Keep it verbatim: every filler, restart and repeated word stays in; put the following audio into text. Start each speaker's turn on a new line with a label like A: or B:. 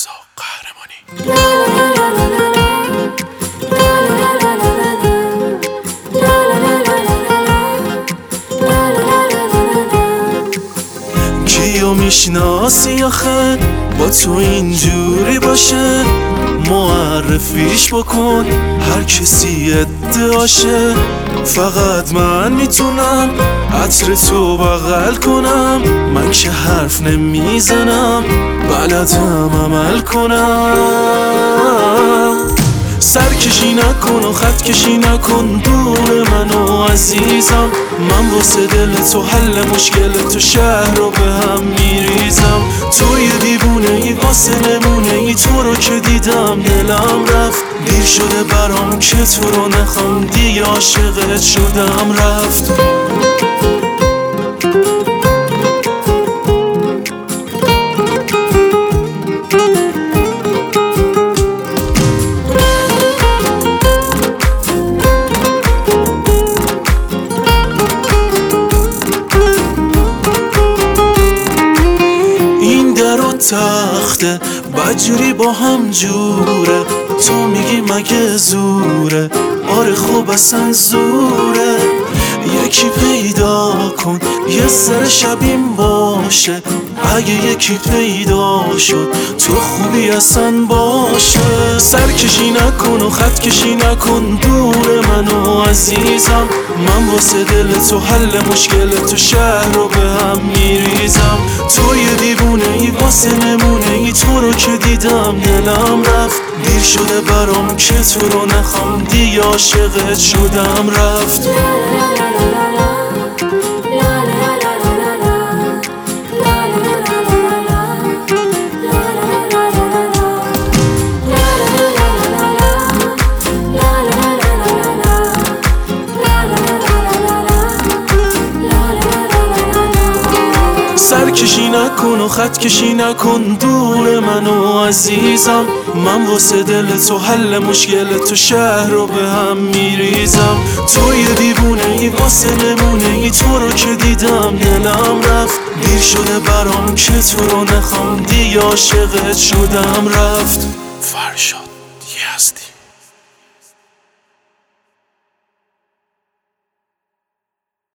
A: رضا قهرمانی. کیو میشناسی آخه با تو اینجوری باشه؟ معرفیش بکن هر کسی ادعاشه. فقط من میتونم عطر تو بغل کنم، من که حرف نمیزنم بلدم عمل کنم. سرکشی نکن و خط کشی نکن دور منو عزیزم، من واسه دل تو حل مشکل تو شهر رو به هم میریزم. تو یه دیوونه ای واسه نمونه ای، تو رو که دیدم دلم رفت. دیر شده برام که تو رو نخوام دیگه، عاشقت شدم رفت. تخته بجوری با هم جوره، تو میگی مگه زوره؟ آره خوب اصلا زوره. یکی پیدا کن یه سر شبیم باشه، اگه یکی پیدا شد تو خوبی اصلا باشه. سرکشی نکن و خط کشی نکن دور منو عزیزم، من واسه دل تو حل مشکل تو شهر رو به هم میریزم. تو یه دیوونه ای واسه نمونه ای، تو رو که دیدم دلم رفت. دیر شده برام که تو رو نخوام دیگه، عاشقت شدم رفت. سرکشی نکن و خط کشی نکن دور منو عزیزم، من واسه دل تو حل مشکل تو شهر رو به هم میریزم. تو یه دیوونه ای واسه نمونه ای، تو رو که دیدم دلم رفت. دیر شده برام که تو رو نخوام دیگه، عاشقت شدم رفت. فرشاد یزدی.